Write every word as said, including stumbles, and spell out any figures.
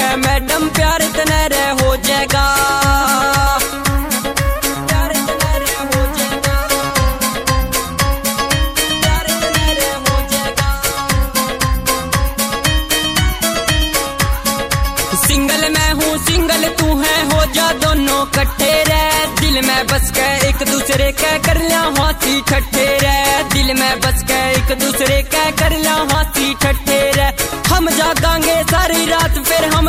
Madam प्यार इतना रे हो जाएगा, प्यार इतना रे हो जाएगा, प्यार इतना रे हो जाएगा। सिंगल मैं हूँ सिंगल तू है, हो जा दोनों कट्ठे रे, दिल में बस के एक दूसरे के कर लिया हाथी ठट्ठे रे, दिल में बस के एक दूसरे के कर लिया हाथी ठट्ठे रे। हम जागांगे सारी रात फिर हम